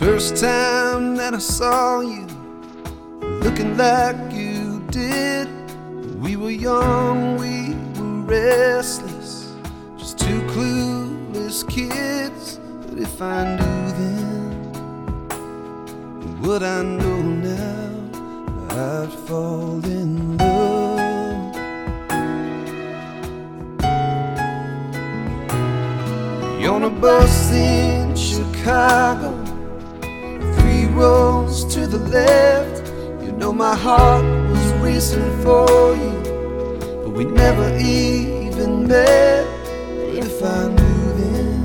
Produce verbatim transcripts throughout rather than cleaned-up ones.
First time that I saw you, looking like you did. We were young, we were restless, just two clueless kids. But if I knew then what I know now, I'd fall in love. You're on a bus in Chicago, three rows to the left. You know my heart was racing for you, but we never even met. But if I knew then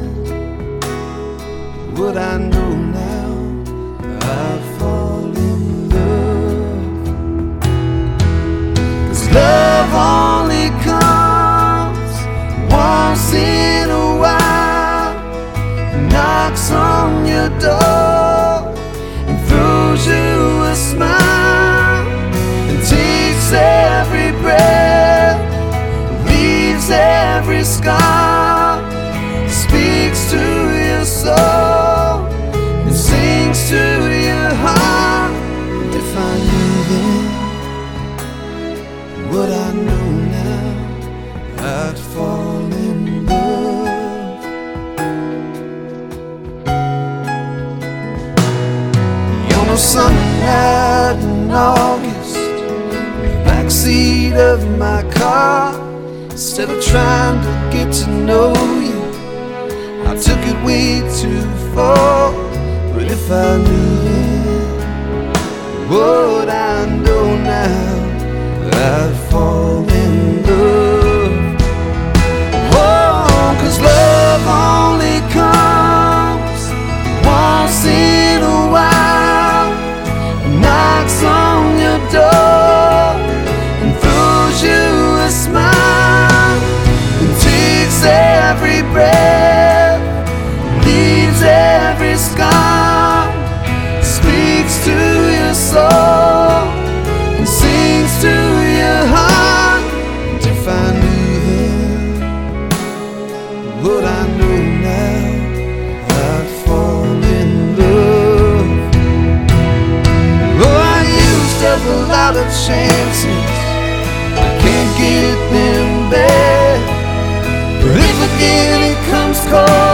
what I know now, I'd fall in love. 'Cause love only comes once in a while, knocks on your door and throws you a smile, and takes every breath, leaves every scar, speaks to your soul and sings to your heart. If I knew then what I know now, I'd fall in love. On a summer night in August, in the backseat of my car, instead of trying to get to know you, I took it way too far. But if I knew then what I know now, I'd fall in love. Oh, 'cause love only comes once in a while, knocks on your door and throws you a smile, and takes every breath, leaves every scar, speaks to your soul and sings to your heart. And if I knew then what I know now, I'd fall in love. Oh, I used up a lot of chances, I can't get them back. But if again it comes cold,